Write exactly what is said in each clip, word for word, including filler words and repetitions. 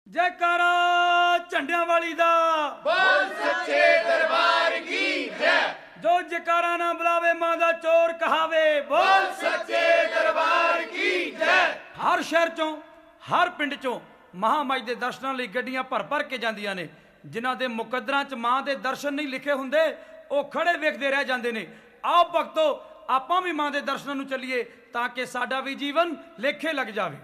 जयकारा झंडियां वाली दा बोल सच्चे दरबार की जय। जो जयकारा ना बुलावे मां दा चोर कहावे। बोल सच्चे दरबार की जय। हर शहर चों हर पिंड चों महामाई दे दर्शनां लई गड्डियां भर भर के जांदियां ने। जिन्हां दे मुकद्दरां च मां दे दर्शन नहीं लिखे हुंदे ਉਹ खड़े वेखदे रह जांदे ने। आओ भगतो आपां भी मां दे दर्शनां नूं चलीए तां कि साडा भी जीवन लेखे लग जावे।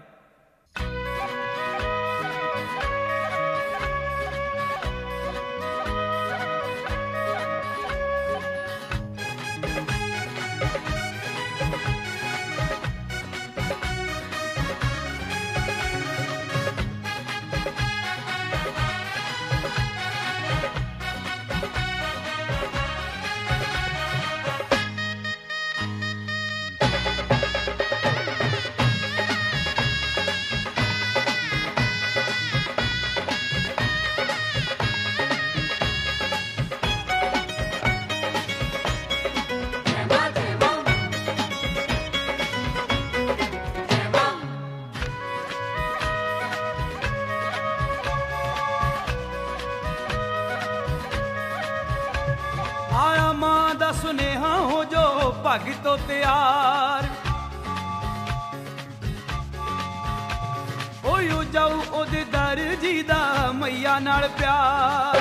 आया मां दा सुनेहा हो जो भगतो तैयार। हो जाऊ ओदे दर जी दा मैया नाल प्यार।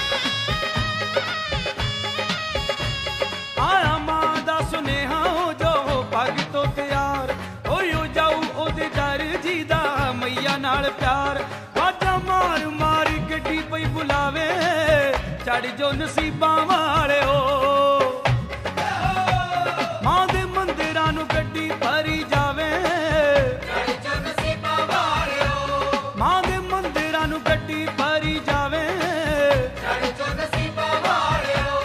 आया मां दा सुनेहा हो जो भगतो तैयार। हो जाऊ ओदे दर जी दा मैया नाल प्यार। बाजा मार मार गड्डी पई बुलावे चढ़ जो नसीबां वाले हो। मां दे मंदिरां नूं गड्डी भरी जावे चढ़ जो नसीबां वाले हो। मां दे मंदिरां नूं गड्डी भरी जावे चढ़ जो नसीबां वाले हो।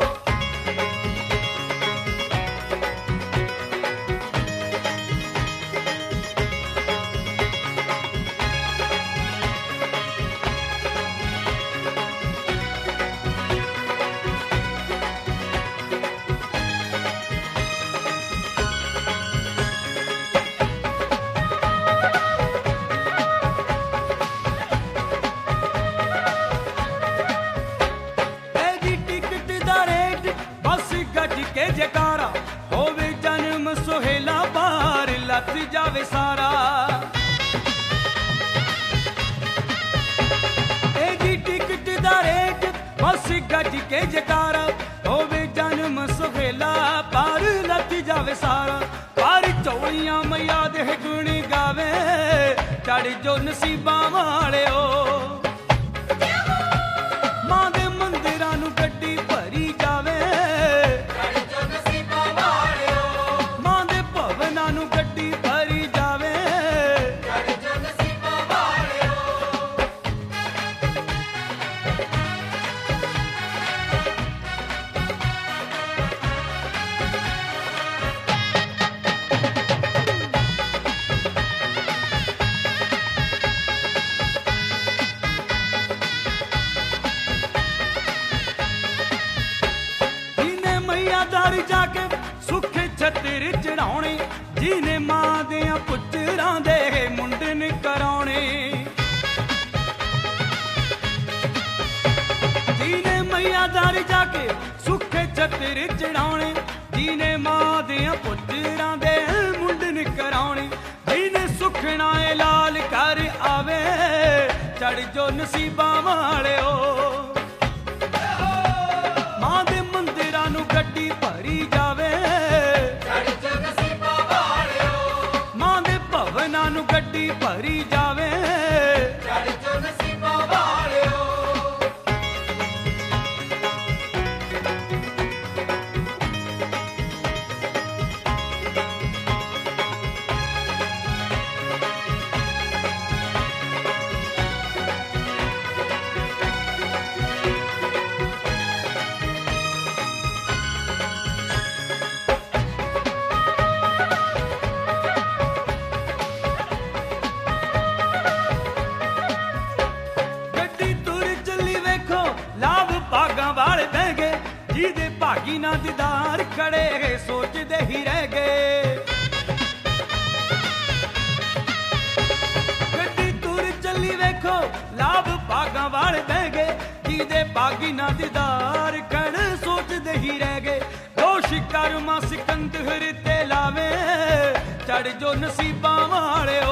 के जयकारा होवे जन्म सोहेला बार लत जावे सारा। एदी टिकट दा रेट बस गज के जयकारा होवे जन्म सोहेला बार लत जावे सारा। पर चौड़ियां मैया दे गुण गावे चढ़ जो नसीबां वाले हो। मां दे मंदिरां नूं गड्डी भरी जावे गड्डी भरी जावे चढ़ जो नसीबां वाले हो। जिन्हें मैया दर जाके सुखे छतिर चढ़ाउणे। जिने मां दियां पुत्तरां दे मुंडन कराउणे। जिने मैया दर जाके सुखे छतिर चढ़ाउणे। जिने मां दियां पुत्तरां दे मुंडन कराउणे। जिने सुखना ए लाल कर आवे चढ़ जो नसीबां वाले हो। मां दे मंदिरां नूं गड्डी भरी जावे चढ़ जो नसीबां वाले हो। मां दे भवनां नूं गड्डी भरी जावे चढ़ जो नसीबां वाले हो। जिहदे भागी ना दीदार खड़े सोचदे ही रह गए। गड्डी तुर चली वेखो ਵੇਖੋ ਲਾਭ ਭਾਗਾਂ ਵਾਲੇ ਬਹਿ ਗਏ, ਜਿਹਦੇ ਭਾਗੀ ਨਾ ਦੀਦਾਰ ਕਣ ਸੋਚਦੇ ਹੀ ਰਹਿ ਗਏ। ਦੋਸ਼ ਕਰਮਾ ਸਿਕੰਦਰ ਤੇ ਲਾਵੇ, ਚੜ ਜੋ ਨਸੀਬਾਂ ਵਾਲਿਓ